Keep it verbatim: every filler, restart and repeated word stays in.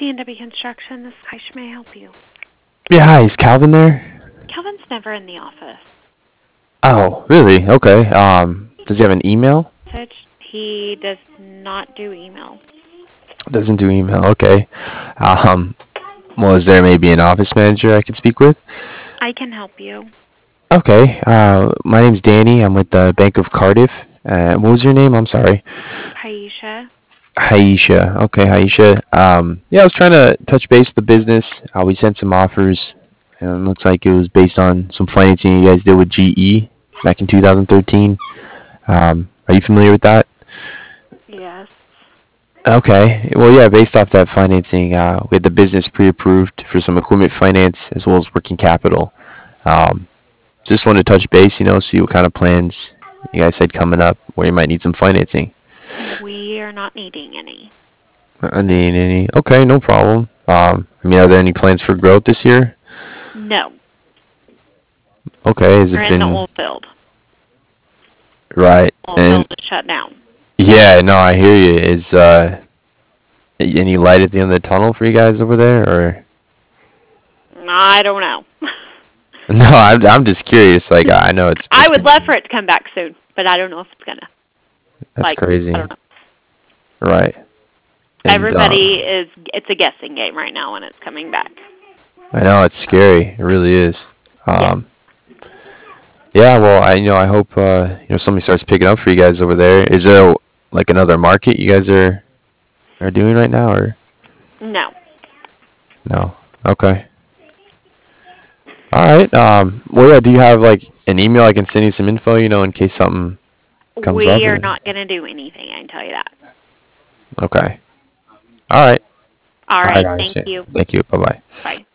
C and W Construction, this is Kaisha. May I help you? Yeah, hi, is Calvin there? Kelvin's never in the office. Oh, really? Okay. Um, does he have an email? Message. He does not do email. Doesn't do email. Okay. Um, well, is there maybe an office manager I could speak with? I can help you. Okay. Uh, my name's Danny. I'm with the Bank of Cardiff. Uh, what was your name? I'm sorry. Kaisha. Haisha. Okay, Haisha. Um, yeah, I was trying to touch base with the business. Uh, we sent some offers, and it looks like it was based on some financing you guys did with G E back in two thousand thirteen. Um, are you familiar with that? Yes. Okay. Well, yeah, based off that financing, uh, we had the business pre-approved for some equipment finance as well as working capital. Um, just wanted to touch base, you know, see what kind of plans you guys had coming up where you might need some financing. We are not needing any. I need any. Okay, no problem. Um, I mean, are there any plans for growth this year? No. Okay, has We're it in the been oil field. right? Oil And field is shut down. yeah, no, I hear you. Is uh any light at the end of the tunnel for you guys over there, or? I don't know. No, I'm I'm just curious. Like I know it's I supposed to would love be. for it to come back soon, but I don't know if it's gonna. That's Like, crazy. I don't know. Right. And Everybody um, is, it's a guessing game right now when it's coming back. I know it's scary. It really is. Yeah. Um, yeah. Well, I you know I hope uh, you know somebody starts picking up for you guys over there. Is there like another market you guys are are doing right now, or No. no? Okay. All right. Um, well, yeah. Do you have like an email I can send you some info? You know, in case something comes up. We are And, not going to do anything, I can tell you that. okay. All right. All All right. right. I Thank see. you. Thank you. Bye bye. Bye.